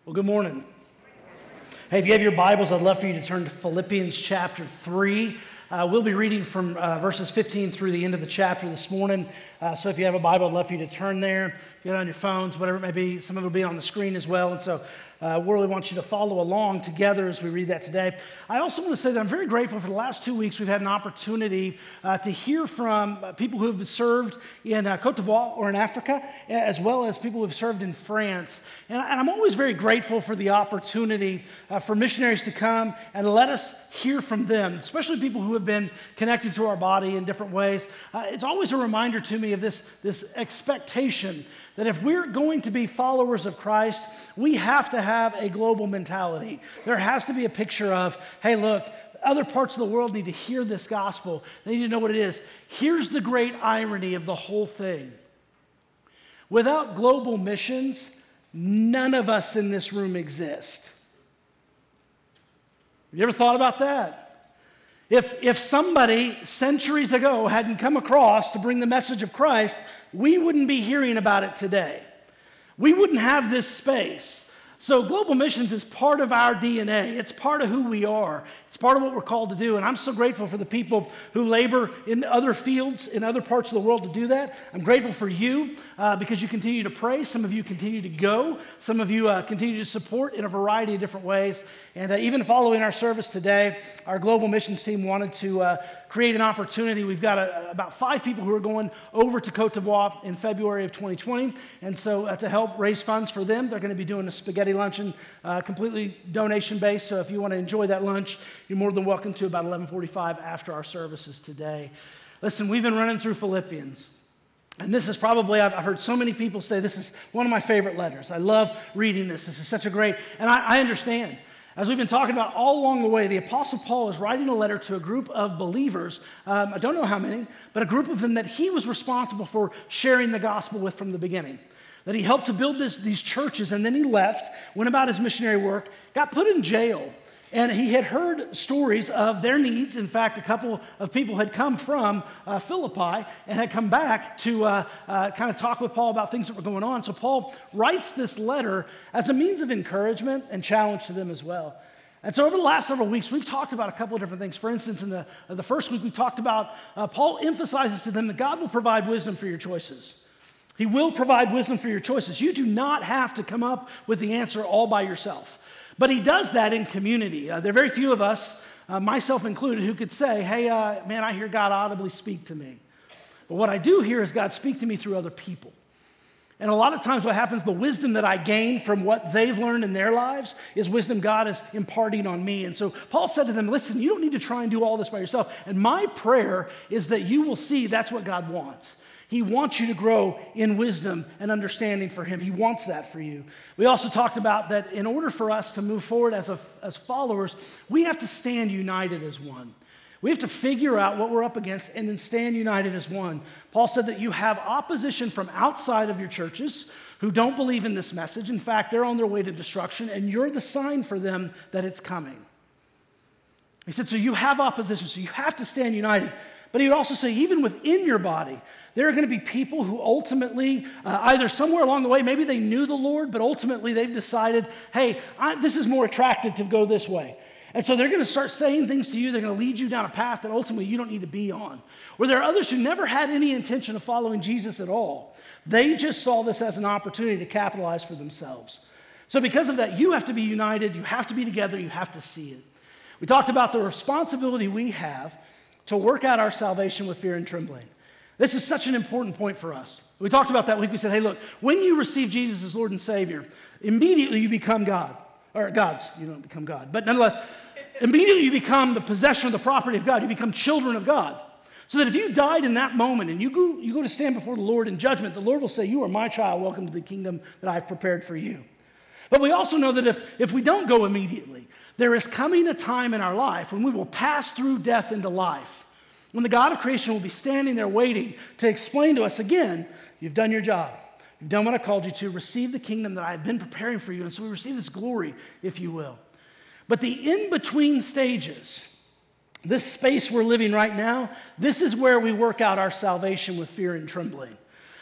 Well, good morning. Hey, if you have your Bibles, I'd love for you to turn to Philippians chapter 3. We'll be reading from verses 15 through the end of the chapter this morning. So if you have a Bible, I'd love for you to turn there, get it on your phones, whatever it may be. Some of it will be on the screen as well. And so we really want you to follow along together as we read that today. I also want to say that I'm very grateful for the last 2 weeks. We've had an opportunity to hear from people who have served in Côte d'Ivoire or in Africa, as well as people who have served in France. And I'm always very grateful for the opportunity for missionaries to come and let us hear from them, especially people who have been connected to our body in different ways. It's always a reminder to me of this expectation that if we're going to be followers of Christ, we have to have a global mentality. There has to be a picture of, hey, look, other parts of the world need to hear this gospel. They need to know what it is. Here's the great irony of the whole thing. Without global missions, none of us in this room exist. Have you ever thought about that? If somebody centuries ago hadn't come across to bring the message of Christ, we wouldn't be hearing about it today. We wouldn't have this space. So global missions is part of our DNA. It's part of who we are. It's part of what we're called to do. And I'm so grateful for the people who labor in other fields, in other parts of the world to do that. I'm grateful for you because you continue to pray. Some of you continue to go. Some of you continue to support in a variety of different ways. And even following our service today, our global missions team wanted to create an opportunity. We've got about 5 people who are going over to Côte d'Ivoire in February of 2020. And so to help raise funds for them, they're going to be doing a spaghetti luncheon, completely donation-based. So if you want to enjoy that lunch, you're more than welcome to about 11:45 after our services today. Listen, we've been running through Philippians. And this is probably, I've heard so many people say this is one of my favorite letters. I love reading this. This is such a great, and I understand. As we've been talking about all along the way, the Apostle Paul is writing a letter to a group of believers, I don't know how many, but a group of them that he was responsible for sharing the gospel with from the beginning. That he helped to build these churches, and then he left, went about his missionary work, got put in jail, and he had heard stories of their needs. In fact, a couple of people had come from Philippi and had come back to kind of talk with Paul about things that were going on. So Paul writes this letter as a means of encouragement and challenge to them as well. And so over the last several weeks, we've talked about a couple of different things. For instance, in the first week, we talked about Paul emphasizes to them that God will provide wisdom for your choices. He will provide wisdom for your choices. You do not have to come up with the answer all by yourself. But he does that in community. There are very few of us, myself included, who could say, hey, man, I hear God audibly speak to me. But what I do hear is God speak to me through other people. And a lot of times what happens, the wisdom that I gain from what they've learned in their lives is wisdom God is imparting on me. And so Paul said to them, listen, you don't need to try and do all this by yourself. And my prayer is that you will see that's what God wants. He wants you to grow in wisdom and understanding for him. He wants that for you. We also talked about that in order for us to move forward as followers, we have to stand united as one. We have to figure out what we're up against and then stand united as one. Paul said that you have opposition from outside of your churches who don't believe in this message. In fact, they're on their way to destruction, and you're the sign for them that it's coming. He said, so you have opposition, so you have to stand united. But he would also say, even within your body, there are going to be people who ultimately, either somewhere along the way, maybe they knew the Lord, but ultimately they've decided, hey, this is more attractive to go this way. And so they're going to start saying things to you. They're going to lead you down a path that ultimately you don't need to be on. Or there are others who never had any intention of following Jesus at all. They just saw this as an opportunity to capitalize for themselves. So because of that, you have to be united. You have to be together. You have to see it. We talked about the responsibility we have to work out our salvation with fear and trembling. This is such an important point for us. We talked about that week. We said, hey, look, when you receive Jesus as Lord and Savior, immediately you become God. Or God's, you don't become God. But nonetheless, immediately you become the possession of the property of God. You become children of God. So that if you died in that moment and you go to stand before the Lord in judgment, the Lord will say, you are my child. Welcome to the kingdom that I've prepared for you. But we also know that if we don't go immediately, there is coming a time in our life when we will pass through death into life. When the God of creation will be standing there waiting to explain to us again, you've done your job. You've done what I called you to. Receive the kingdom that I've been preparing for you. And so we receive this glory, if you will. But the in-between stages, this space we're living right now, this is where we work out our salvation with fear and trembling.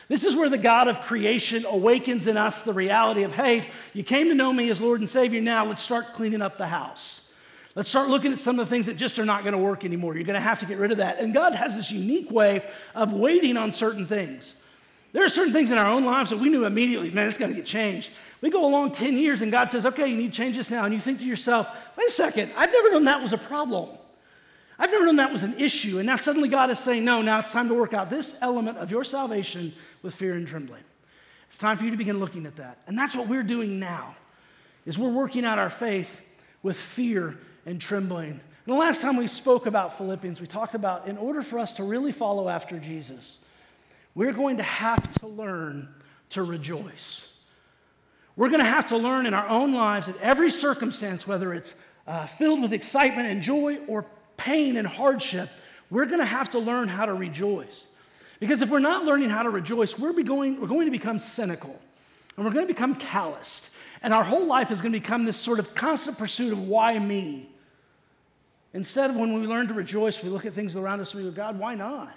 This is where the God of creation awakens in us the reality of, hey, you came to know me as Lord and Savior, now let's start cleaning up the house. Let's start looking at some of the things that just are not going to work anymore. You're going to have to get rid of that. And God has this unique way of waiting on certain things. There are certain things in our own lives that we knew immediately, man, it's got to get changed. We go along 10 years and God says, okay, you need to change this now. And you think to yourself, wait a second, I've never known that was a problem. I've never known that was an issue. And now suddenly God is saying, no, now it's time to work out this element of your salvation with fear and trembling. It's time for you to begin looking at that. And that's what we're doing now, is we're working out our faith with fear and trembling. And the last time we spoke about Philippians, we talked about in order for us to really follow after Jesus, we're going to have to learn to rejoice. We're going to have to learn in our own lives at every circumstance, whether it's filled with excitement and joy or pain and hardship, we're going to have to learn how to rejoice. Because if we're not learning how to rejoice, we're going to become cynical, and we're going to become calloused, and our whole life is going to become this sort of constant pursuit of why me. Instead of when we learn to rejoice, we look at things around us and we go, God, why not?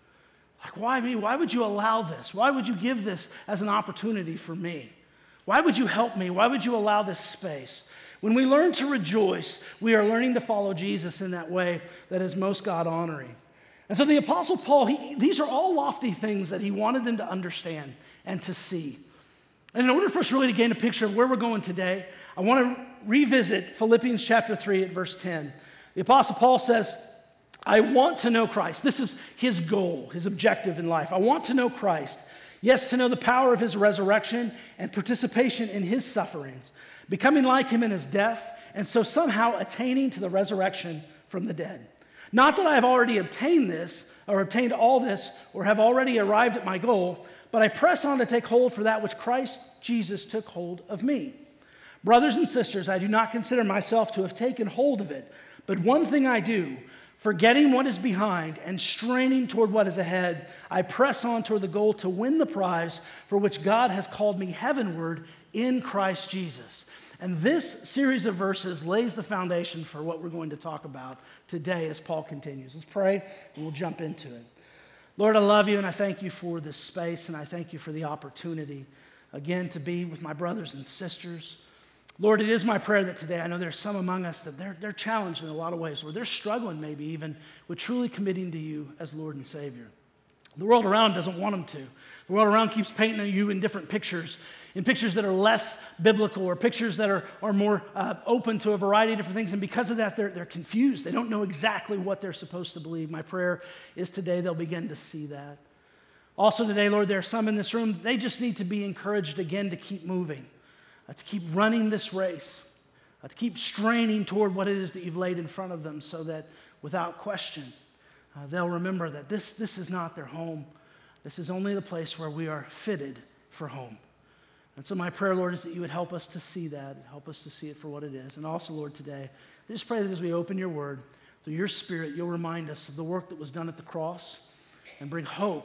Like, why me? Why would you allow this? Why would you give this as an opportunity for me? Why would you help me? Why would you allow this space? When we learn to rejoice, we are learning to follow Jesus in that way that is most God-honoring. And so the Apostle Paul, these are all lofty things that he wanted them to understand and to see. And in order for us really to gain a picture of where we're going today, I want to revisit Philippians chapter 3 at verse 10. The Apostle Paul says, I want to know Christ. This is his goal, his objective in life. I want to know Christ. Yes, to know the power of his resurrection and participation in his sufferings, becoming like him in his death, and so somehow attaining to the resurrection from the dead. Not that I have already obtained this, or obtained all this, or have already arrived at my goal, but I press on to take hold for that which Christ Jesus took hold of me. Brothers and sisters, I do not consider myself to have taken hold of it, but one thing I do, forgetting what is behind and straining toward what is ahead, I press on toward the goal to win the prize for which God has called me heavenward in Christ Jesus. And this series of verses lays the foundation for what we're going to talk about today as Paul continues. Let's pray and we'll jump into it. Lord, I love you and I thank you for this space and I thank you for the opportunity, again, to be with my brothers and sisters. Lord, it is my prayer that today, I know there's some among us that they're challenged in a lot of ways, or they're struggling maybe even with truly committing to you as Lord and Savior. The world around doesn't want them to. The world around keeps painting you in different pictures, in pictures that are less biblical or pictures that are more open to a variety of different things. And because of that, they're confused. They don't know exactly what they're supposed to believe. My prayer is today they'll begin to see that. Also today, Lord, there are some in this room, they just need to be encouraged again to keep moving. To keep running this race, to keep straining toward what it is that you've laid in front of them so that without question, they'll remember that this is not their home. This is only the place where we are fitted for home. And so my prayer, Lord, is that you would help us to see that, help us to see it for what it is. And also, Lord, today, I just pray that as we open your word, through your Spirit, you'll remind us of the work that was done at the cross and bring hope,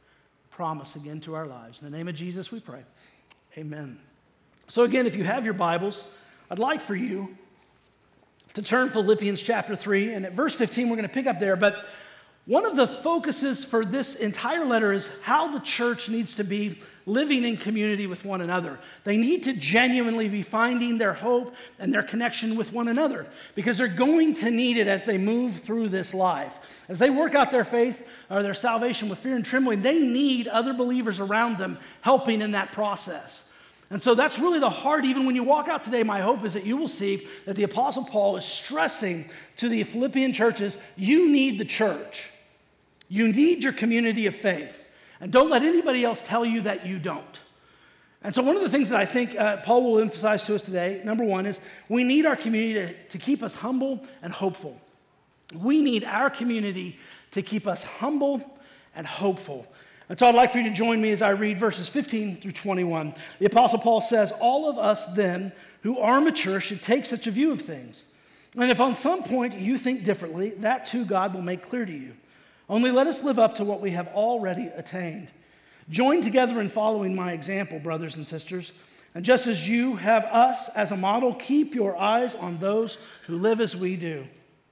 promise again to our lives. In the name of Jesus we pray. Amen. So again, if you have your Bibles, I'd like for you to turn Philippians chapter 3, and at verse 15, we're going to pick up there. But one of the focuses for this entire letter is how the church needs to be living in community with one another. They need to genuinely be finding their hope and their connection with one another because they're going to need it as they move through this life. As they work out their faith or their salvation with fear and trembling, they need other believers around them helping in that process. And so that's really the heart. Even when you walk out today, my hope is that you will see that the Apostle Paul is stressing to the Philippian churches, you need the church. You need your community of faith. And don't let anybody else tell you that you don't. And so one of the things that I think Paul will emphasize to us today, number one, is we need our community to keep us humble and hopeful. We need our community to keep us humble and hopeful. And so I'd like for you to join me as I read verses 15 through 21. The Apostle Paul says, all of us then who are mature should take such a view of things. And if on some point you think differently, that too God will make clear to you. Only let us live up to what we have already attained. Join together in following my example, brothers and sisters. And just as you have us as a model, keep your eyes on those who live as we do.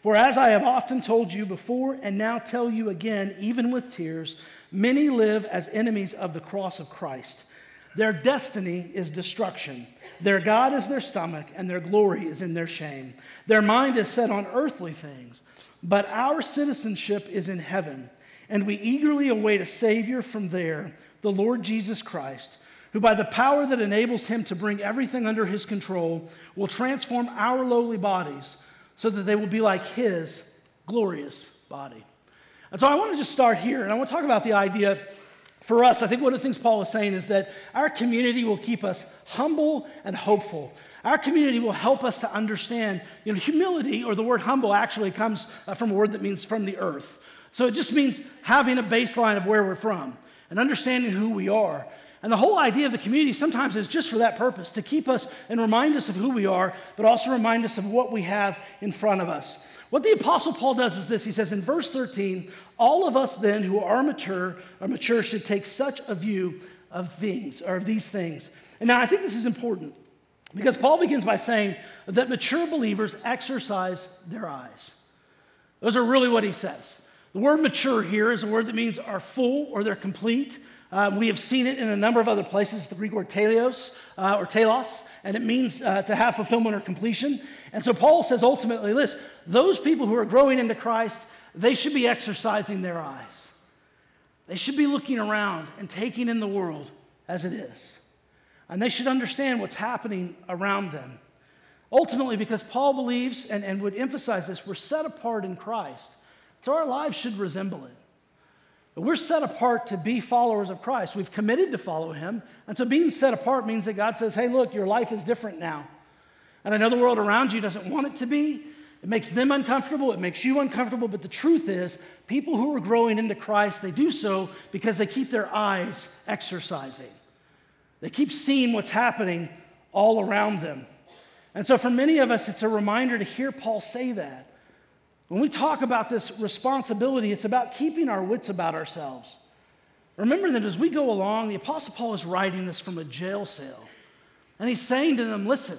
For as I have often told you before and now tell you again, even with tears, many live as enemies of the cross of Christ. Their destiny is destruction. Their God is their stomach, and their glory is in their shame. Their mind is set on earthly things, but our citizenship is in heaven, and we eagerly await a Savior from there, the Lord Jesus Christ, who by the power that enables him to bring everything under his control will transform our lowly bodies so that they will be like his glorious body. And so I want to just start here, and I want to talk about the idea for us. I think one of the things Paul is saying is that our community will keep us humble and hopeful. Our community will help us to understand, humility, or the word humble actually comes from a word that means from the earth. So it just means having a baseline of where we're from and understanding who we are. And the whole idea of the community sometimes is just for that purpose, to keep us and remind us of who we are, but also remind us of what we have in front of us. What the Apostle Paul does is this. He says in verse 13, all of us then who are mature should take such a view of these things. And now I think this is important because Paul begins by saying that mature believers exercise their eyes. Those are really what he says. The word mature here is a word that means are full or they're complete. We have seen it in a number of other places, the Greek word telos, and it means to have fulfillment or completion. And so Paul says ultimately, listen, those people who are growing into Christ, they should be exercising their eyes. They should be looking around and taking in the world as it is. And they should understand what's happening around them. Ultimately, because Paul believes and would emphasize this, we're set apart in Christ. So our lives should resemble it. But we're set apart to be followers of Christ. We've committed to follow him. And so being set apart means that God says, hey, look, your life is different now. And I know the world around you doesn't want it to be. It makes them uncomfortable. It makes you uncomfortable. But the truth is, people who are growing into Christ, they do so because they keep their eyes exercising. They keep seeing what's happening all around them. And so for many of us, it's a reminder to hear Paul say that. When we talk about this responsibility, it's about keeping our wits about ourselves. Remember that as we go along, the Apostle Paul is writing this from a jail cell. And he's saying to them, listen,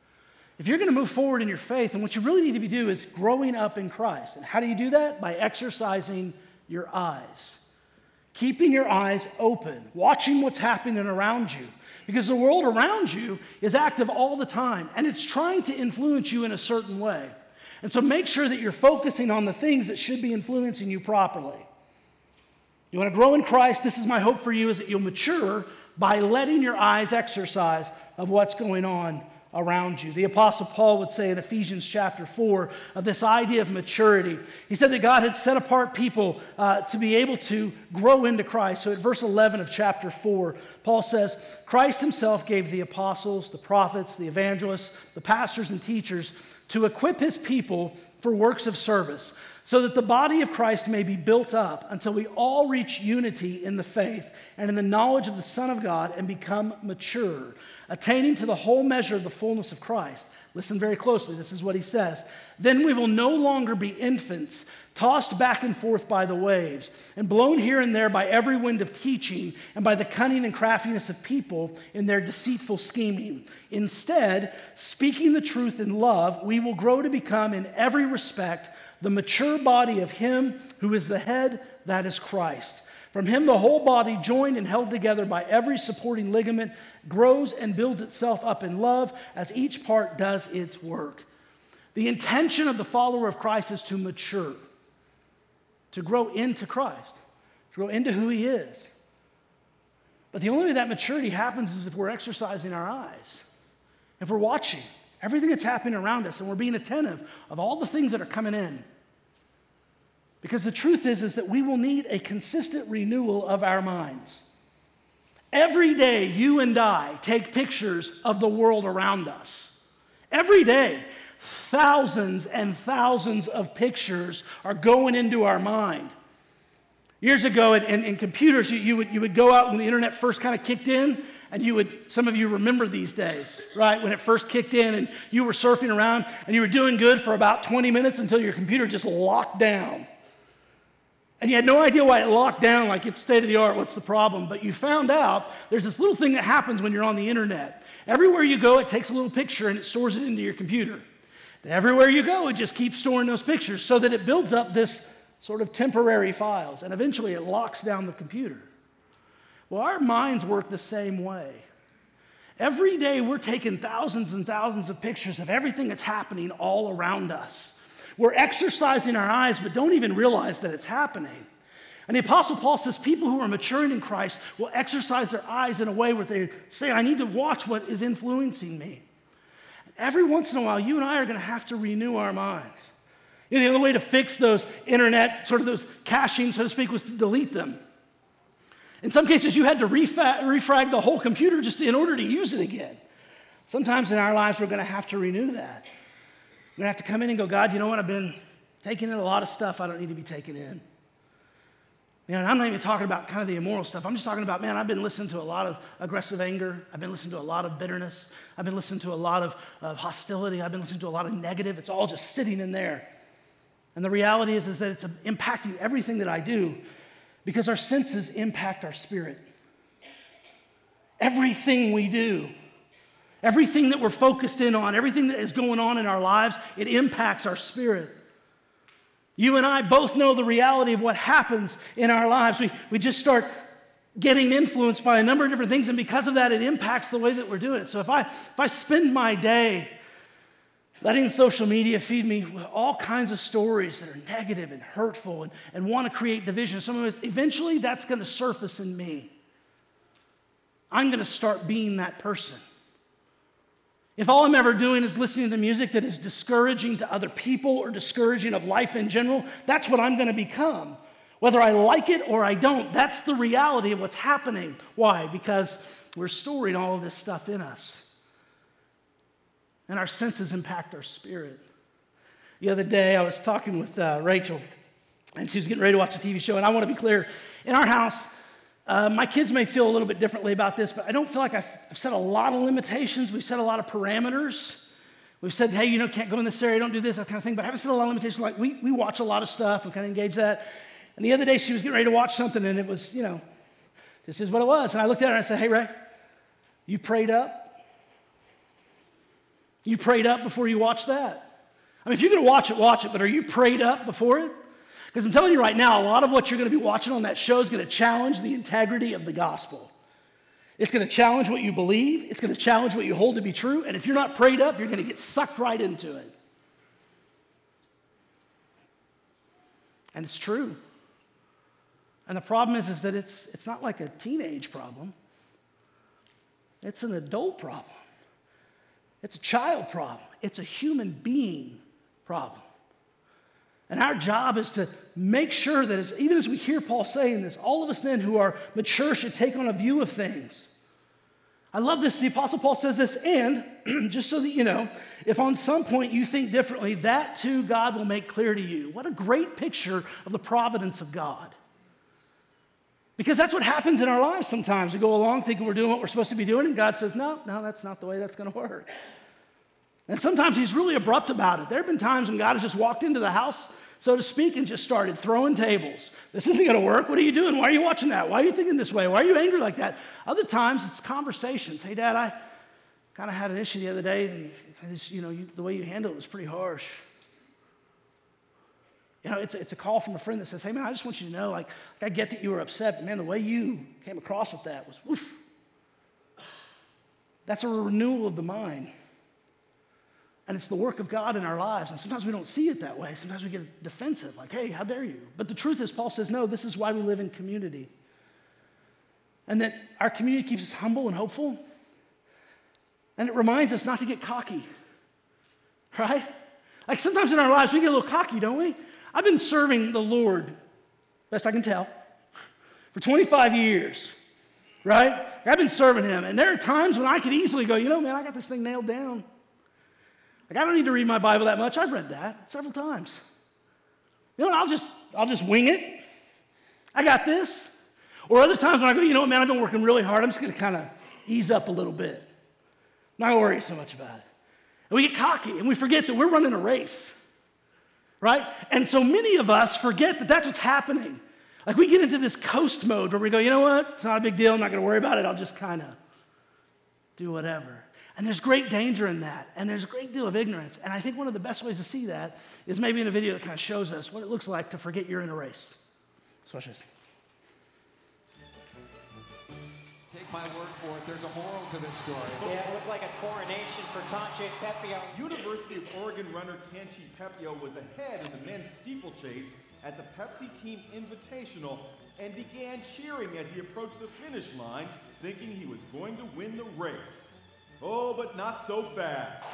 if you're going to move forward in your faith, and what you really need to do is growing up in Christ. And how do you do that? By exercising your eyes. Keeping your eyes open, watching what's happening around you. Because the world around you is active all the time, and it's trying to influence you in a certain way. And so make sure that you're focusing on the things that should be influencing you properly. You want to grow in Christ? This is my hope for you, is that you'll mature by letting your eyes exercise of what's going on around you. The Apostle Paul would say in Ephesians chapter 4 of this idea of maturity. He said that God had set apart people to be able to grow into Christ. So at verse 11 of chapter 4, Paul says, Christ himself gave the apostles, the prophets, the evangelists, the pastors and teachers to equip his people for works of service, so that the body of Christ may be built up until we all reach unity in the faith and in the knowledge of the Son of God and become mature, attaining to the whole measure of the fullness of Christ. Listen very closely. This is what he says. Then we will no longer be infants, tossed back and forth by the waves, and blown here and there by every wind of teaching and by the cunning and craftiness of people in their deceitful scheming. Instead, speaking the truth in love, we will grow to become in every respect the mature body of him who is the head, that is Christ. From him the whole body, joined and held together by every supporting ligament, grows and builds itself up in love as each part does its work. The intention of the follower of Christ is to mature, to grow into Christ, to grow into who he is. But the only way that maturity happens is if we're exercising our eyes, if we're watching everything that's happening around us and we're being attentive of all the things that are coming in. Because the truth is that we will need a consistent renewal of our minds. Every day, you and I take pictures of the world around us. Every day, thousands and thousands of pictures are going into our mind. Years ago, in computers, you would go out when the internet first kind of kicked in, and some of you remember these days, right? When it first kicked in, and you were surfing around, and you were doing good for about 20 minutes until your computer just locked down. And you had no idea why it locked down, like it's state of the art, what's the problem? But you found out there's this little thing that happens when you're on the internet. Everywhere you go, it takes a little picture and it stores it into your computer. Everywhere you go, it just keeps storing those pictures so that it builds up this sort of temporary files, and eventually it locks down the computer. Well, our minds work the same way. Every day we're taking thousands and thousands of pictures of everything that's happening all around us. We're exercising our eyes, but don't even realize that it's happening. And the Apostle Paul says people who are maturing in Christ will exercise their eyes in a way where they say, I need to watch what is influencing me. Every once in a while, you and I are going to have to renew our minds. You know, the only way to fix those internet, sort of those caching, so to speak, was to delete them. In some cases, you had to refrag the whole computer just in order to use it again. Sometimes in our lives, we're going to have to renew that. We're going to have to come in and go, God, you know what? I've been taking in a lot of stuff I don't need to be taking in. You know, and I'm not even talking about kind of the immoral stuff. I'm just talking about, man, I've been listening to a lot of aggressive anger. I've been listening to a lot of bitterness. I've been listening to a lot of hostility. I've been listening to a lot of negative. It's all just sitting in there. And the reality is that it's impacting everything that I do because our senses impact our spirit. Everything we do, everything that we're focused in on, everything that is going on in our lives, it impacts our spirit. You and I both know the reality of what happens in our lives. We just start getting influenced by a number of different things, and because of that, it impacts the way that we're doing it. So if I spend my day letting social media feed me with all kinds of stories that are negative and hurtful and want to create division, eventually that's going to surface in me. I'm going to start being that person. If all I'm ever doing is listening to music that is discouraging to other people or discouraging of life in general, that's what I'm going to become. Whether I like it or I don't, that's the reality of what's happening. Why? Because we're storing all of this stuff in us. And our senses impact our spirit. The other day, I was talking with Rachel, and she was getting ready to watch a TV show, and I want to be clear. In our house, my kids may feel a little bit differently about this, but I don't feel like I've set a lot of limitations. We've set a lot of parameters. We've said, hey, you know, can't go in this area, don't do this, that kind of thing, but I haven't set a lot of limitations. Like, we watch a lot of stuff and kind of engage that. And the other day, she was getting ready to watch something, and it was, you know, this is what it was. And I looked at her and I said, hey, Ray, you prayed up? You prayed up before you watched that? I mean, if you're going to watch it, but are you prayed up before it? Because I'm telling you right now, a lot of what you're going to be watching on that show is going to challenge the integrity of the gospel. It's going to challenge what you believe. It's going to challenge what you hold to be true. And if you're not prayed up, you're going to get sucked right into it. And it's true. And the problem is that it's not like a teenage problem. It's an adult problem. It's a child problem. It's a human being problem. And our job is to make sure that even as we hear Paul saying this, all of us then who are mature should take on a view of things. I love this. The Apostle Paul says this, and just so that you know, if on some point you think differently, that too God will make clear to you. What a great picture of the providence of God. Because that's what happens in our lives sometimes. We go along thinking we're doing what we're supposed to be doing, and God says, no, that's not the way that's going to work. And sometimes he's really abrupt about it. There have been times when God has just walked into the house, so to speak, and just started throwing tables. This isn't going to work. What are you doing? Why are you watching that? Why are you thinking this way? Why are you angry like that? Other times it's conversations. Hey, Dad, I kind of had an issue the other day, and the way you handled it was pretty harsh. You know, it's a call from a friend that says, hey, man, I just want you to know, like I get that you were upset, but man, the way you came across with that was whoosh. That's a renewal of the mind. And it's the work of God in our lives. And sometimes we don't see it that way. Sometimes we get defensive, like, hey, how dare you? But the truth is, Paul says, no, this is why we live in community. And that our community keeps us humble and hopeful. And it reminds us not to get cocky, right? Like sometimes in our lives, we get a little cocky, don't we? I've been serving the Lord, best I can tell, for 25 years, right? I've been serving him. And there are times when I could easily go, you know, man, I got this thing nailed down. Like, I don't need to read my Bible that much. I've read that several times. You know, I'll just wing it. I got this. Or other times when I go, you know what, man, I've been working really hard. I'm just going to kind of ease up a little bit. Not going to worry so much about it. And we get cocky and we forget that we're running a race, right? And so many of us forget that that's what's happening. Like we get into this coast mode where we go, you know what, it's not a big deal. I'm not going to worry about it. I'll just kind of do whatever. And there's great danger in that, and there's a great deal of ignorance. And I think one of the best ways to see that is maybe in a video that kind of shows us what it looks like to forget you're in a race. So watch this. Take my word for it, there's a moral to this story. Yeah, it looked like a coronation for Tanche Pepio. University of Oregon runner Tanche Pepio was ahead in the men's steeplechase at the Pepsi Team Invitational and began cheering as he approached the finish line, thinking he was going to win the race. Oh, but not so fast.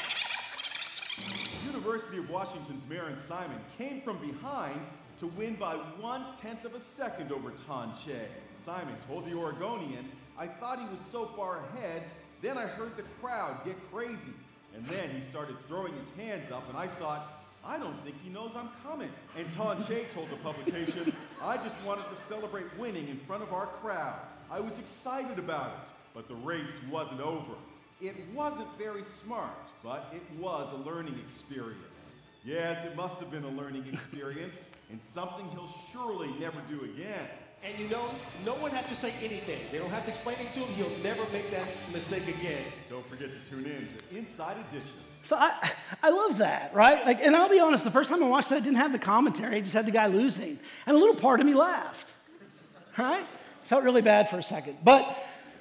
University of Washington's Marin Simon came from behind to win by 1/10 of a second over Tanche. Simon told the Oregonian, "I thought he was so far ahead, then I heard the crowd get crazy. And then he started throwing his hands up and I thought, I don't think he knows I'm coming." And Tanche told the publication, "I just wanted to celebrate winning in front of our crowd. I was excited about it, but the race wasn't over. It wasn't very smart, but it was a learning experience." Yes, it must have been a learning experience, and something he'll surely never do again. And you know, no one has to say anything. They don't have to explain it to him. He'll never make that mistake again. Don't forget to tune in to Inside Edition. So I love that, right? Like, and I'll be honest, the first time I watched that, I didn't have the commentary. I just had the guy losing. And a little part of me laughed, right? Felt really bad for a second. But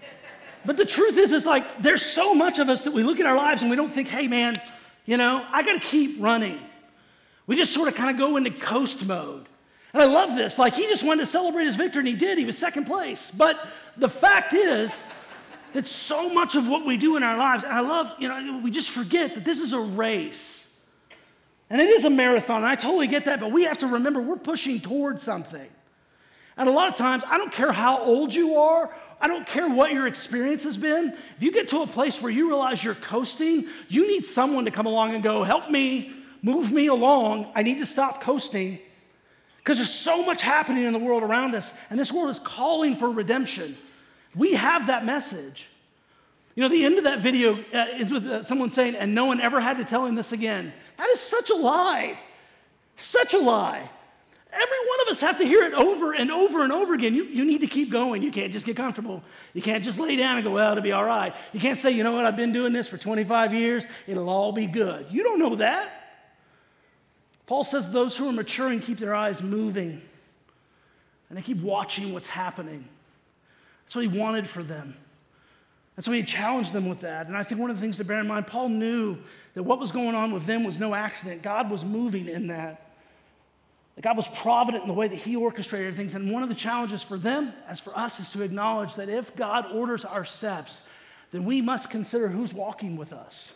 the truth is like, there's so much of us that we look at our lives and we don't think, hey, man, you know, I got to keep running. We just sort of kind of go into coast mode. And I love this. Like, he just wanted to celebrate his victory, and he did. He was second place. But the fact is that so much of what we do in our lives, and I love, you know, we just forget that this is a race. And it is a marathon, and I totally get that, but we have to remember we're pushing towards something. And a lot of times, I don't care how old you are, I don't care what your experience has been. If you get to a place where you realize you're coasting, you need someone to come along and go, help me, move me along. I need to stop coasting. Because there's so much happening in the world around us, and this world is calling for redemption. We have that message. You know, the end of that video is with someone saying, and no one ever had to tell him this again. That is such a lie. Such a lie. Every one of us have to hear it over and over and over again. You need to keep going. You can't just get comfortable. You can't just lay down and go, well, it'll be all right. You can't say, you know what, I've been doing this for 25 years. It'll all be good. You don't know that. Paul says those who are maturing keep their eyes moving, and they keep watching what's happening. That's what he wanted for them. And so he challenged them with that. And I think one of the things to bear in mind, Paul knew that what was going on with them was no accident. God was moving in that. That God was provident in the way that he orchestrated things. And one of the challenges for them, as for us, is to acknowledge that if God orders our steps, then we must consider who's walking with us.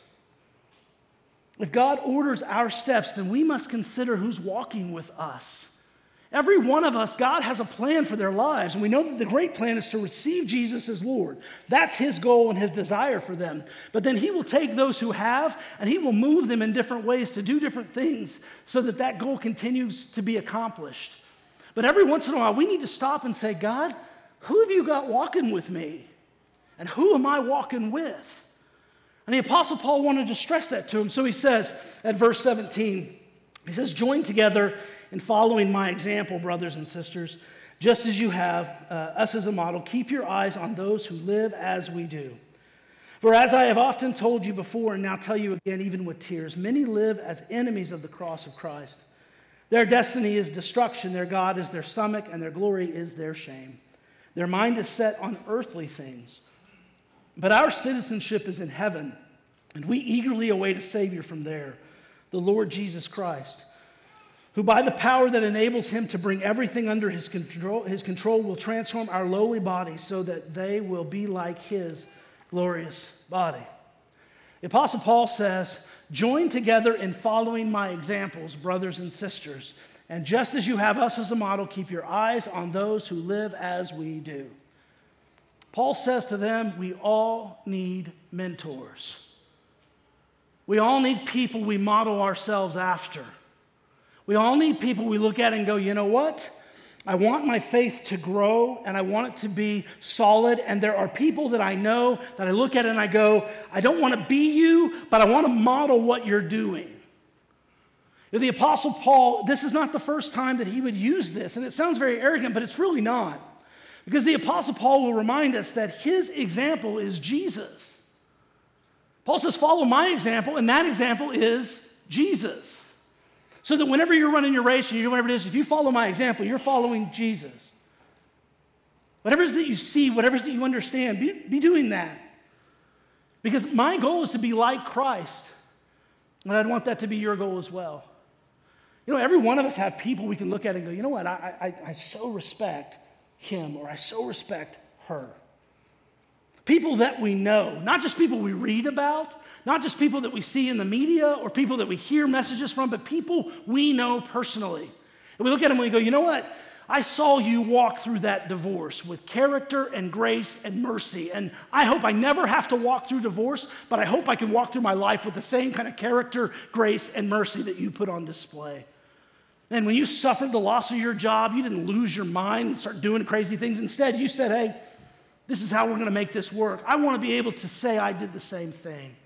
If God orders our steps, then we must consider who's walking with us. Every one of us, God has a plan for their lives, and we know that the great plan is to receive Jesus as Lord. That's his goal and his desire for them. But then he will take those who have, and he will move them in different ways to do different things so that that goal continues to be accomplished. But every once in a while, we need to stop and say, God, who have you got walking with me? And who am I walking with? And the Apostle Paul wanted to stress that to him. So he says at verse 17, he says, join together in following my example, brothers and sisters, just as you have us as a model. Keep your eyes on those who live as we do. For as I have often told you before and now tell you again, even with tears, many live as enemies of the cross of Christ. Their destiny is destruction, their God is their stomach, and their glory is their shame. Their mind is set on earthly things. But our citizenship is in heaven, and we eagerly await a Savior from there, the Lord Jesus Christ, who by the power that enables him to bring everything under his control will transform our lowly bodies so that they will be like his glorious body. The Apostle Paul says, join together in following my examples, brothers and sisters, and just as you have us as a model, keep your eyes on those who live as we do. Paul says to them, we all need mentors. We all need people we model ourselves after. We all need people we look at and go, you know what? I want my faith to grow and I want it to be solid. And there are people that I know that I look at and I go, I don't want to be you, but I want to model what you're doing. The Apostle Paul, this is not the first time that he would use this. And it sounds very arrogant, but it's really not. Because the Apostle Paul will remind us that his example is Jesus. Paul says, follow my example, and that example is Jesus. So that whenever you're running your race, and you do whatever it is, if you follow my example, you're following Jesus. Whatever it is that you see, whatever it is that you understand, be doing that. Because my goal is to be like Christ. And I'd want that to be your goal as well. You know, every one of us have people we can look at and go, you know what, I so respect him or I so respect her. People that we know, not just people we read about, not just people that we see in the media or people that we hear messages from, but people we know personally. And we look at them and we go, you know what? I saw you walk through that divorce with character and grace and mercy. And I hope I never have to walk through divorce, but I hope I can walk through my life with the same kind of character, grace, and mercy that you put on display. And when you suffered the loss of your job, you didn't lose your mind and start doing crazy things. Instead, you said, hey, this is how we're going to make this work. I want to be able to say I did the same thing.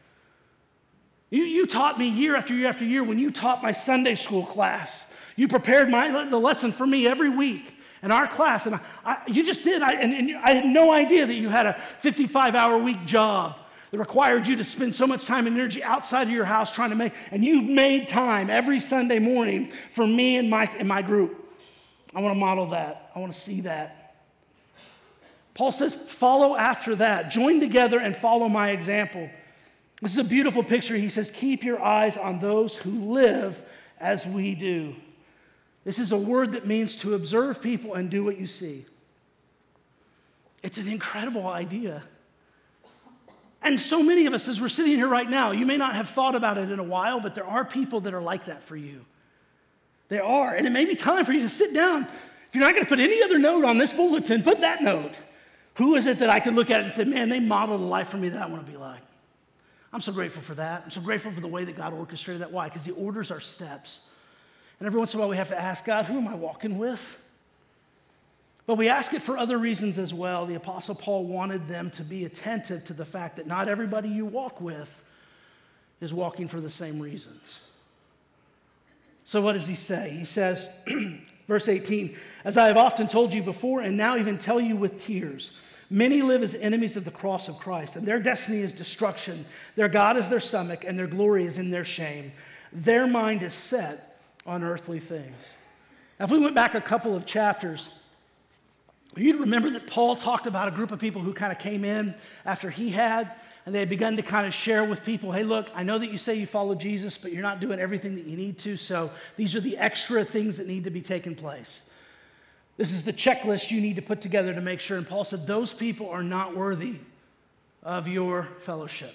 You taught me year after year after year when you taught my Sunday school class. You prepared the lesson for me every week in our class, and you just did. And I had no idea that you had a 55-hour-week job that required you to spend so much time and energy outside of your house trying to make, and you made time every Sunday morning for me and my group. I want to model that. I want to see that. Paul says, follow after that. Join together and follow my example. This is a beautiful picture. He says, keep your eyes on those who live as we do. This is a word that means to observe people and do what you see. It's an incredible idea. And so many of us, as we're sitting here right now, you may not have thought about it in a while, but there are people that are like that for you. They are. And it may be time for you to sit down. If you're not going to put any other note on this bulletin, put that note. Who is it that I could look at and say, man, they modeled a life for me that I want to be like? I'm so grateful for that. I'm so grateful for the way that God orchestrated that. Why? Because he orders our steps. And every once in a while we have to ask God, who am I walking with? But we ask it for other reasons as well. The Apostle Paul wanted them to be attentive to the fact that not everybody you walk with is walking for the same reasons. So what does he say? He says, verse 18, as I have often told you before and now even tell you with tears, many live as enemies of the cross of Christ, and their destiny is destruction. Their God is their stomach, and their glory is in their shame. Their mind is set on earthly things. Now, if we went back a couple of chapters, you'd remember that Paul talked about a group of people who kind of came in after he had, and they had begun to kind of share with people, hey, look, I know that you say you follow Jesus, but you're not doing everything that you need to, so these are the extra things that need to be taking place. This is the checklist you need to put together to make sure. And Paul said, those people are not worthy of your fellowship.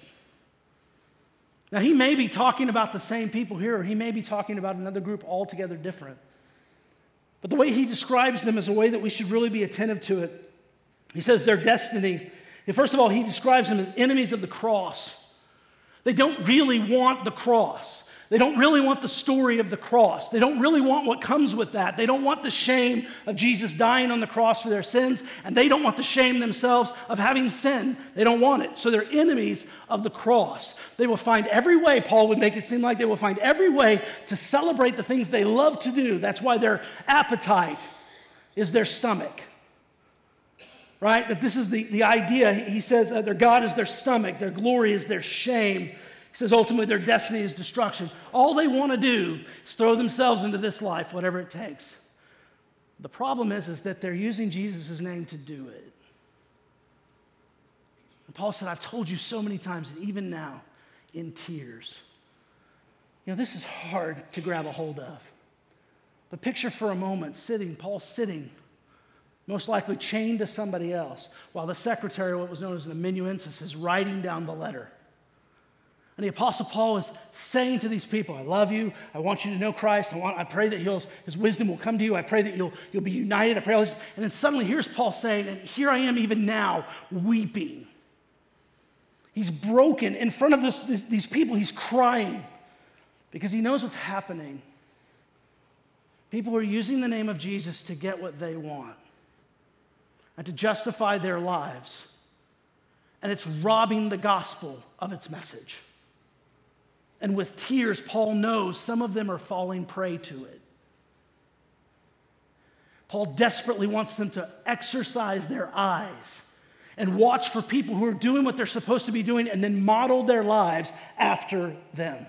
Now, he may be talking about the same people here, or he may be talking about another group altogether different. But the way he describes them is a way that we should really be attentive to it. He says their destiny. And first of all, he describes them as enemies of the cross. They don't really want the cross. They don't really want the story of the cross. They don't really want what comes with that. They don't want the shame of Jesus dying on the cross for their sins, and they don't want the shame themselves of having sinned. They don't want it. So they're enemies of the cross. They will find every way, Paul would make it seem like they will find every way to celebrate the things they love to do. That's why their appetite is their stomach. Right? That this is the idea. He says their God is their stomach, their glory is their shame. He says ultimately their destiny is destruction. All they want to do is throw themselves into this life, whatever it takes. The problem is that they're using Jesus' name to do it. And Paul said, I've told you so many times, and even now, in tears. You know, this is hard to grab a hold of. But picture for a moment Paul sitting, most likely chained to somebody else, while the secretary, what was known as an amanuensis, is writing down the letter. And the Apostle Paul is saying to these people, I love you. I want you to know Christ. I pray that his wisdom will come to you. I pray that you'll be united. I pray all this. And then suddenly here's Paul saying, and here I am even now weeping. He's broken in front of these people. He's crying because he knows what's happening. People are using the name of Jesus to get what they want and to justify their lives. And it's robbing the gospel of its message. And with tears, Paul knows some of them are falling prey to it. Paul desperately wants them to exercise their eyes and watch for people who are doing what they're supposed to be doing and then model their lives after them.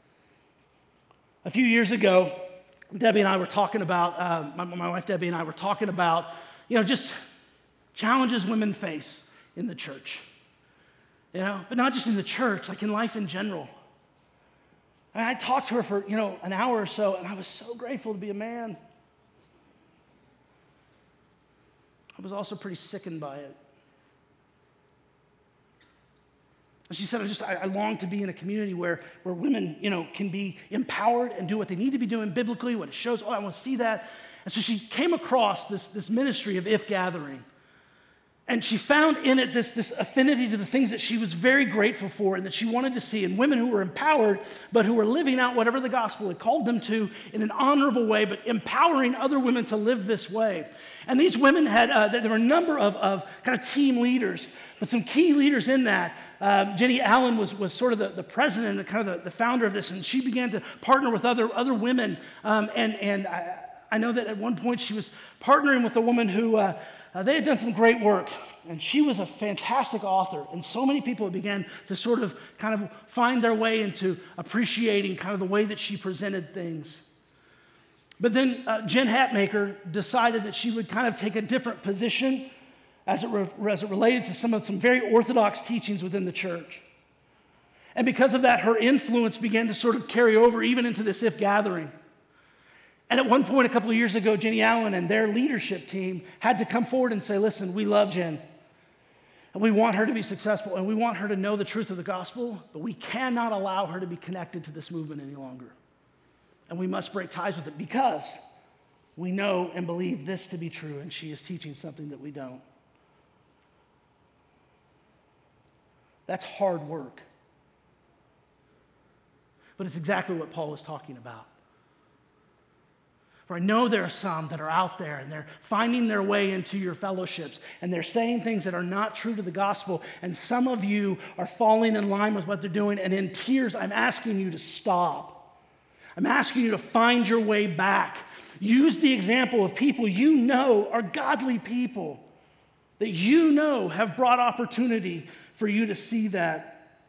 A few years ago, Debbie and I were talking about, my wife Debbie and I were talking about, just challenges women face in the church. But not just in the church, like in life in general. And I talked to her for, an hour or so, and I was so grateful to be a man. I was also pretty sickened by it. And she said, I long to be in a community where women, can be empowered and do what they need to be doing biblically, what it shows. I want to see that. And so she came across this ministry of If Gathering. And she found in it this affinity to the things that she was very grateful for and that she wanted to see in women who were empowered, but who were living out whatever the gospel had called them to in an honorable way, but empowering other women to live this way. And these women had, there were a number of kind of team leaders, but some key leaders in that. Jenny Allen was sort of the president and kind of the founder of this, and she began to partner with other women. And I know that at one point she was partnering with a woman who they had done some great work, and she was a fantastic author, and so many people began to sort of kind of find their way into appreciating kind of the way that she presented things. But then Jen Hatmaker decided that she would kind of take a different position as it related to some very orthodox teachings within the church. And because of that, her influence began to sort of carry over even into this If Gathering. And at one point a couple of years ago, Jenny Allen and their leadership team had to come forward and say, listen, we love Jen, and we want her to be successful, and we want her to know the truth of the gospel, but we cannot allow her to be connected to this movement any longer. And we must break ties with it because we know and believe this to be true, and she is teaching something that we don't. That's hard work. But it's exactly what Paul is talking about. For I know there are some that are out there and they're finding their way into your fellowships and they're saying things that are not true to the gospel, and some of you are falling in line with what they're doing, and in tears I'm asking you to stop. I'm asking you to find your way back. Use the example of people you know are godly people, that you know have brought opportunity for you to see that.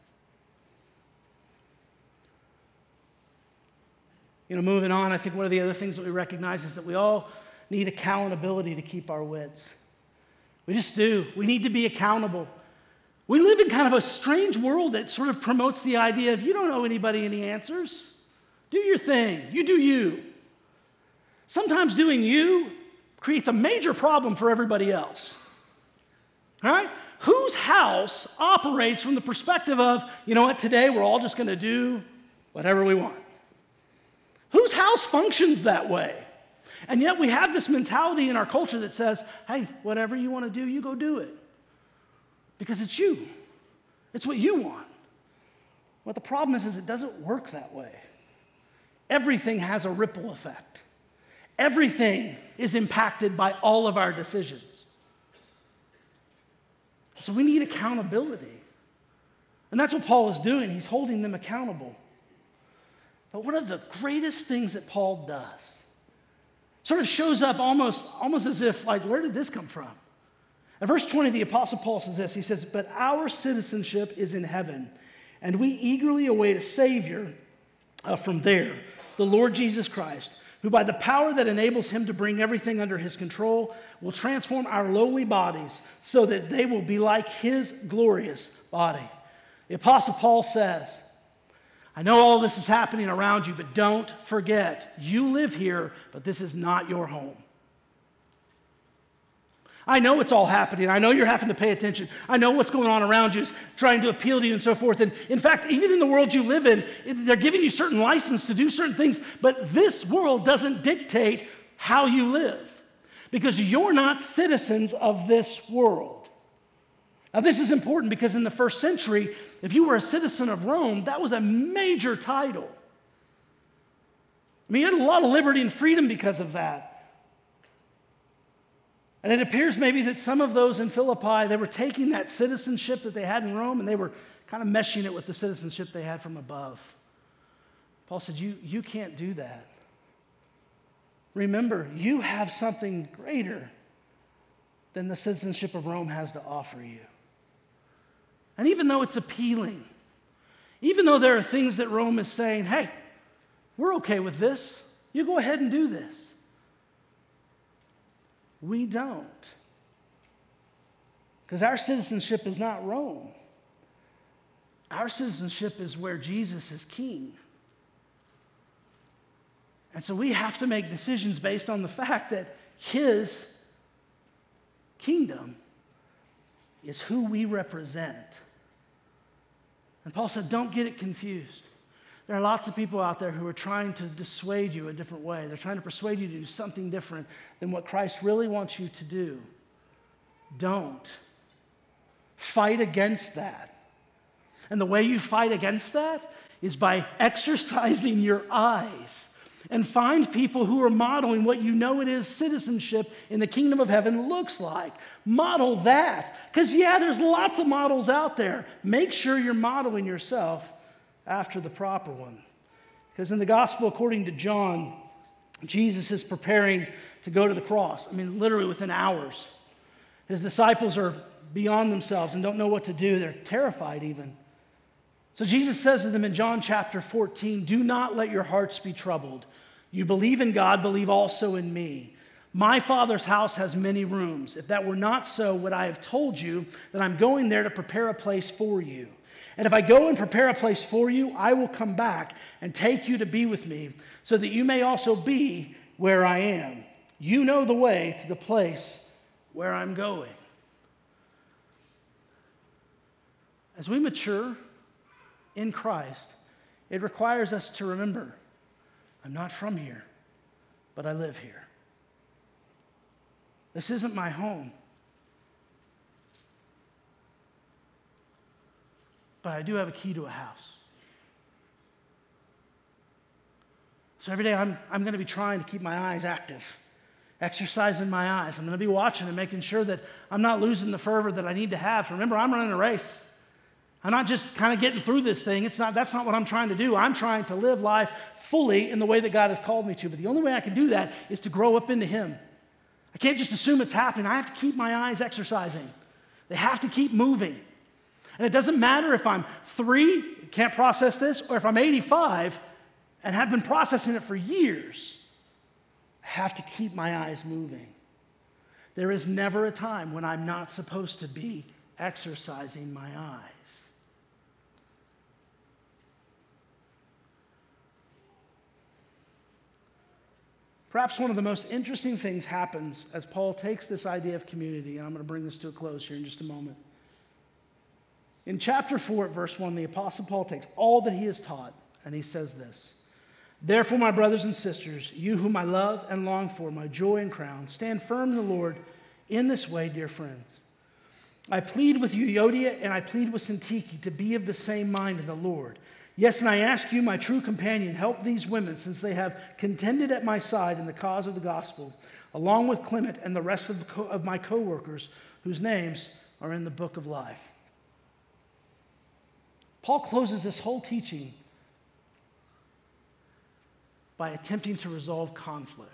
Moving on, I think one of the other things that we recognize is that we all need accountability to keep our wits. We just do. We need to be accountable. We live in kind of a strange world that sort of promotes the idea of you don't owe anybody any answers. Do your thing. You do you. Sometimes doing you creates a major problem for everybody else. All right? Whose house operates from the perspective of, today we're all just going to do whatever we want? Whose house functions that way? And yet we have this mentality in our culture that says, hey, whatever you want to do, you go do it. Because it's you. It's what you want. What the problem is it doesn't work that way. Everything has a ripple effect. Everything is impacted by all of our decisions. So we need accountability. And that's what Paul is doing. He's holding them accountable. But one of the greatest things that Paul does sort of shows up almost as if, where did this come from? In verse 20, the Apostle Paul says this. He says, but our citizenship is in heaven, and we eagerly await a Savior from there, the Lord Jesus Christ, who by the power that enables him to bring everything under his control will transform our lowly bodies so that they will be like his glorious body. The Apostle Paul says, I know all this is happening around you, but don't forget, you live here, but this is not your home. I know it's all happening. I know you're having to pay attention. I know what's going on around you is trying to appeal to you and so forth. And in fact, even in the world you live in, they're giving you certain license to do certain things, but this world doesn't dictate how you live because you're not citizens of this world. Now, this is important because in the first century, if you were a citizen of Rome, that was a major title. You had a lot of liberty and freedom because of that. And it appears maybe that some of those in Philippi, they were taking that citizenship that they had in Rome and they were kind of meshing it with the citizenship they had from above. Paul said, you can't do that. remember, you have something greater than the citizenship of Rome has to offer you. And even though it's appealing, even though there are things that Rome is saying, hey, we're okay with this, you go ahead and do this. We don't. Because our citizenship is not Rome. Our citizenship is where Jesus is king. And so we have to make decisions based on the fact that his kingdom is who we represent. And Paul said, don't get it confused. There are lots of people out there who are trying to dissuade you a different way. They're trying to persuade you to do something different than what Christ really wants you to do. Don't. Fight against that. And the way you fight against that is by exercising your eyes and find people who are modeling what you know it is citizenship in the kingdom of heaven looks like. Model that. Because, yeah, there's lots of models out there. Make sure you're modeling yourself after the proper one. Because in the gospel according to John, Jesus is preparing to go to the cross. I mean, literally within hours. His disciples are beyond themselves and don't know what to do. They're terrified even. So Jesus says to them in John chapter 14, do not let your hearts be troubled. You believe in God, believe also in me. My Father's house has many rooms. If that were not so, would I have told you that I'm going there to prepare a place for you? And if I go and prepare a place for you, I will come back and take you to be with me, so that you may also be where I am. You know the way to the place where I'm going. As we mature in Christ, it requires us to remember, I'm not from here, but I live here. This isn't my home, but I do have a key to a house. So every day I'm going to be trying to keep my eyes active, exercising my eyes. I'm going to be watching and making sure that I'm not losing the fervor that I need to have. Remember, I'm running a race. I'm not just kind of getting through this thing. That's not what I'm trying to do. I'm trying to live life fully in the way that God has called me to. But the only way I can do that is to grow up into Him. I can't just assume it's happening. I have to keep my eyes exercising. They have to keep moving. And it doesn't matter if I'm 3, can't process this, or if I'm 85 and have been processing it for years. I have to keep my eyes moving. There is never a time when I'm not supposed to be exercising my eyes. Perhaps one of the most interesting things happens as Paul takes this idea of community, and I'm going to bring this to a close here in just a moment. In chapter 4 at verse 1, the Apostle Paul takes all that he has taught, and he says this, therefore, my brothers and sisters, you whom I love and long for, my joy and crown, stand firm in the Lord in this way, dear friends. I plead with Euodia and I plead with Syntyche to be of the same mind in the Lord. Yes, and I ask you, my true companion, help these women, since they have contended at my side in the cause of the gospel, along with Clement and the rest of my co-workers, whose names are in the book of life. Paul closes this whole teaching by attempting to resolve conflict.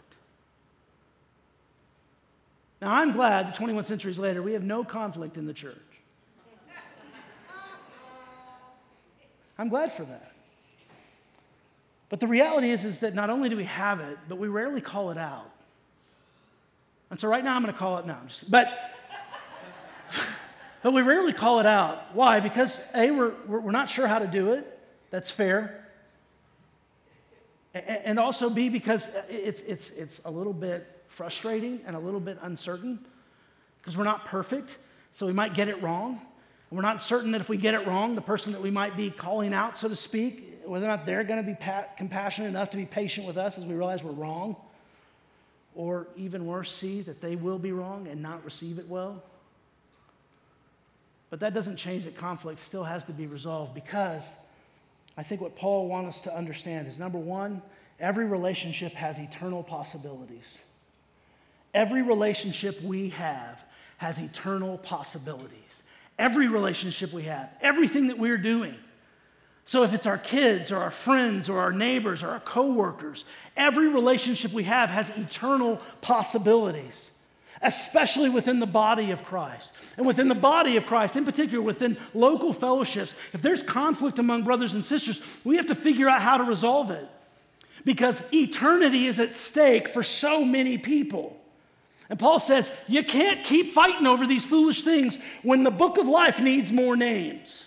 Now, I'm glad that 21 centuries later, we have no conflict in the church. I'm glad for that. But the reality is that not only do we have it, but we rarely call it out. And so right now I'm going to call it now. But we rarely call it out. Why? Because A, we're not sure how to do it. That's fair. And also B, because it's a little bit frustrating and a little bit uncertain, because we're not perfect, so we might get it wrong. We're not certain that if we get it wrong, the person that we might be calling out, so to speak, whether or not they're going to be compassionate enough to be patient with us as we realize we're wrong, or even worse, see that they will be wrong and not receive it well. But that doesn't change that conflict still has to be resolved, because I think what Paul wants us to understand is, number one, every relationship has eternal possibilities. Every relationship we have has eternal possibilities. Every relationship we have, everything that we're doing. So if it's our kids or our friends or our neighbors or our coworkers, every relationship we have has eternal possibilities, especially within the body of Christ. And within the body of Christ, in particular within local fellowships, if there's conflict among brothers and sisters, we have to figure out how to resolve it. Because eternity is at stake for so many people. And Paul says, you can't keep fighting over these foolish things when the book of life needs more names.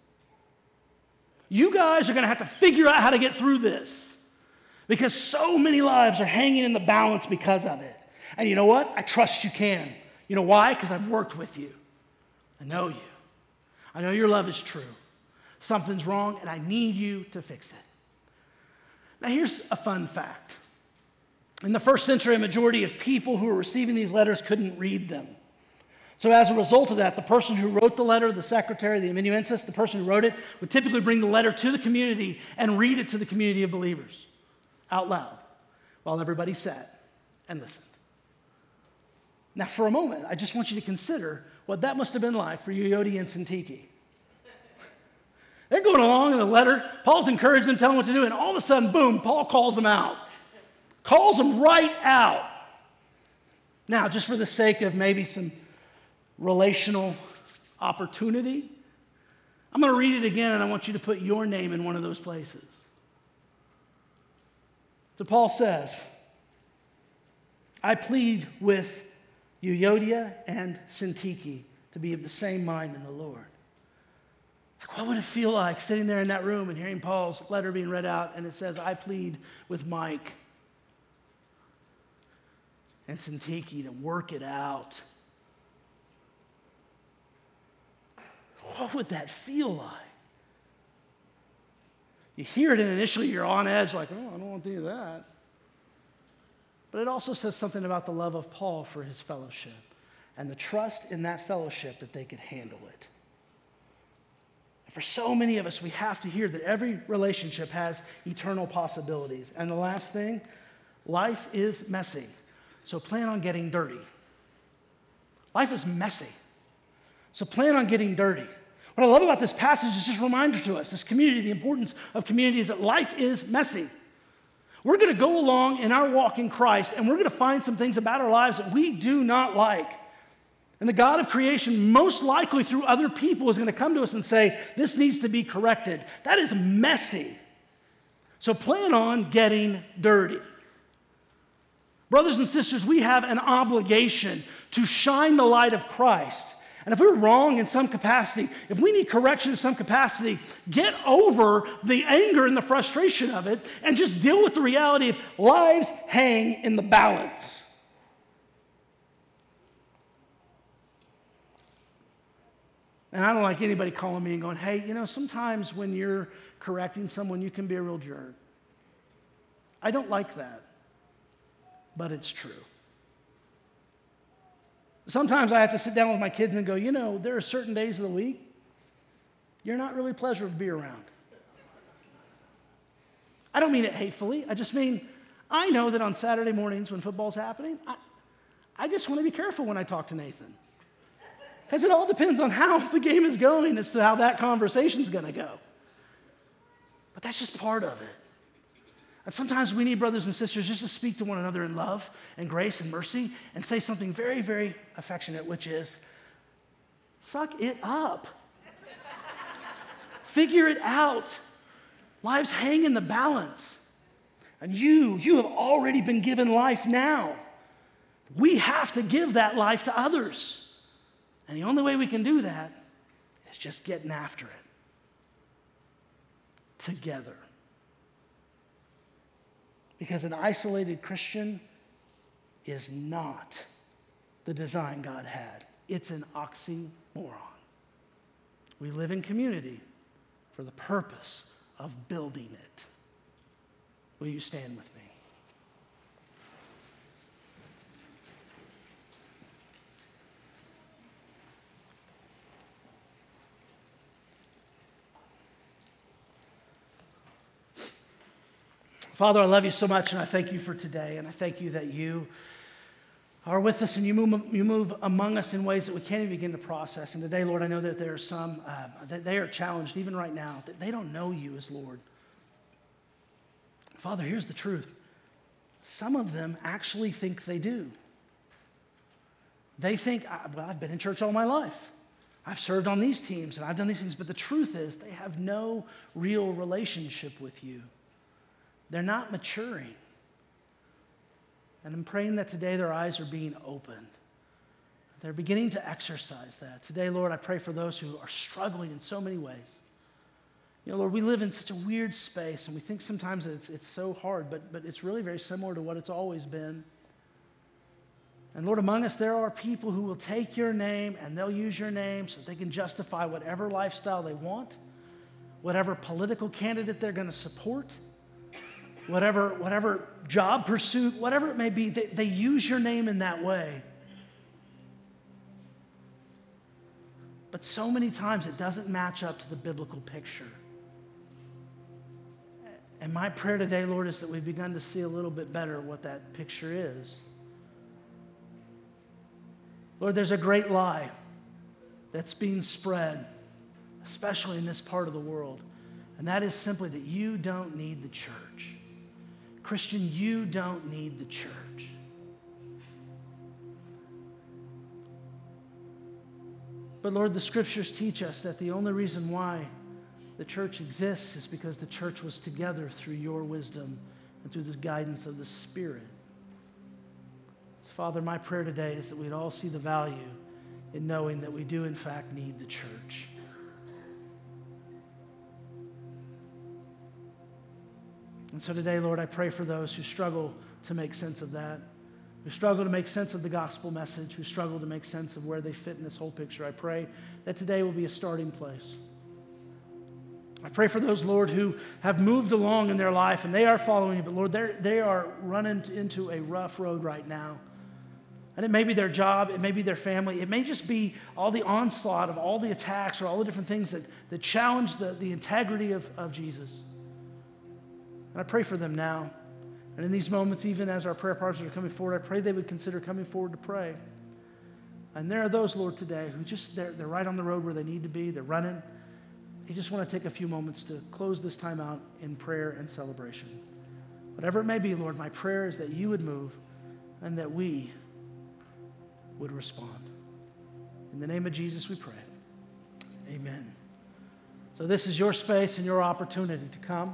You guys are going to have to figure out how to get through this because so many lives are hanging in the balance because of it. And you know what? I trust you can. You know why? Because I've worked with you. I know you. I know your love is true. Something's wrong, and I need you to fix it. Now, here's a fun fact. In the first century, a majority of people who were receiving these letters couldn't read them. So as a result of that, the person who wrote the letter, the secretary, the amanuensis, the person who wrote it, would typically bring the letter to the community and read it to the community of believers out loud while everybody sat and listened. Now, for a moment, I just want you to consider what that must have been like for Euodia and Syntyche. They're going along in the letter. Paul's encouraging them, telling them what to do, and all of a sudden, boom, Paul calls them out. Calls them right out. Now, just for the sake of maybe some relational opportunity, I'm going to read it again, and I want you to put your name in one of those places. So Paul says, I plead with Euodia and Syntyche to be of the same mind in the Lord. Like, what would it feel like sitting there in that room and hearing Paul's letter being read out, and it says, I plead with Mike and Syntyche to work it out? What would that feel like? You hear it and initially you're on edge like, oh, I don't want to do that. But it also says something about the love of Paul for his fellowship and the trust in that fellowship that they could handle it. And for so many of us, we have to hear that every relationship has eternal possibilities. And the last thing, life is messy. So plan on getting dirty. Life is messy. So plan on getting dirty. What I love about this passage is just a reminder to us, this community, the importance of community is that life is messy. We're going to go along in our walk in Christ, and we're going to find some things about our lives that we do not like. And the God of creation, most likely through other people, is going to come to us and say, this needs to be corrected. That is messy. So plan on getting dirty. Brothers and sisters, we have an obligation to shine the light of Christ. And if we're wrong in some capacity, if we need correction in some capacity, get over the anger and the frustration of it and just deal with the reality of lives hang in the balance. And I don't like anybody calling me and going, hey, you know, sometimes when you're correcting someone, you can be a real jerk. I don't like that, but it's true. Sometimes I have to sit down with my kids and go, you know, there are certain days of the week you're not really pleasurable to be around. I don't mean it hatefully. I just mean I know that on Saturday mornings when football's happening, I just want to be careful when I talk to Nathan. Because it all depends on how the game is going as to how that conversation's going to go. But that's just part of it. And sometimes we need brothers and sisters just to speak to one another in love and grace and mercy and say something very, very affectionate, which is, suck it up. Figure it out. Lives hang in the balance. And you have already been given life now. We have to give that life to others. And the only way we can do that is just getting after it together. Because an isolated Christian is not the design God had. It's an oxymoron. We live in community for the purpose of building it. Will you stand with me? Father, I love you so much, and I thank you for today, and I thank you that you are with us, and you move among us in ways that we can't even begin to process. And today, Lord, I know that there are some that they are challenged even right now, that they don't know you as Lord. Father, here's the truth. Some of them actually think they do. They think, well, I've been in church all my life. I've served on these teams and I've done these things, but the truth is they have no real relationship with you. They're not maturing. And I'm praying that today their eyes are being opened. They're beginning to exercise that. Today, Lord, I pray for those who are struggling in so many ways. You know, Lord, we live in such a weird space, and we think sometimes that it's so hard, but it's really very similar to what it's always been. And Lord, among us, there are people who will take your name and they'll use your name so that they can justify whatever lifestyle they want, whatever political candidate they're going to support, whatever job pursuit, whatever it may be, they use your name in that way. But so many times it doesn't match up to the biblical picture. And my prayer today, Lord, is that we've begun to see a little bit better what that picture is. Lord, there's a great lie that's being spread, especially in this part of the world, and that is simply that you don't need the church. Christian, you don't need the church. But Lord, the scriptures teach us that the only reason why the church exists is because the church was together through your wisdom and through the guidance of the Spirit. So, Father, my prayer today is that we'd all see the value in knowing that we do, in fact, need the church. And so today, Lord, I pray for those who struggle to make sense of that, who struggle to make sense of the gospel message, who struggle to make sense of where they fit in this whole picture. I pray that today will be a starting place. I pray for those, Lord, who have moved along in their life and they are following you, but Lord, they are running into a rough road right now. And it may be their job, it may be their family, it may just be all the onslaught of all the attacks or all the different things that challenge the integrity of Jesus. And I pray for them now. And in these moments, even as our prayer partners are coming forward, I pray they would consider coming forward to pray. And there are those, Lord, today who just, they're right on the road where they need to be, they're running. They just want to take a few moments to close this time out in prayer and celebration. Whatever it may be, Lord, my prayer is that you would move and that we would respond. In the name of Jesus we pray. Amen. So this is your space and your opportunity to come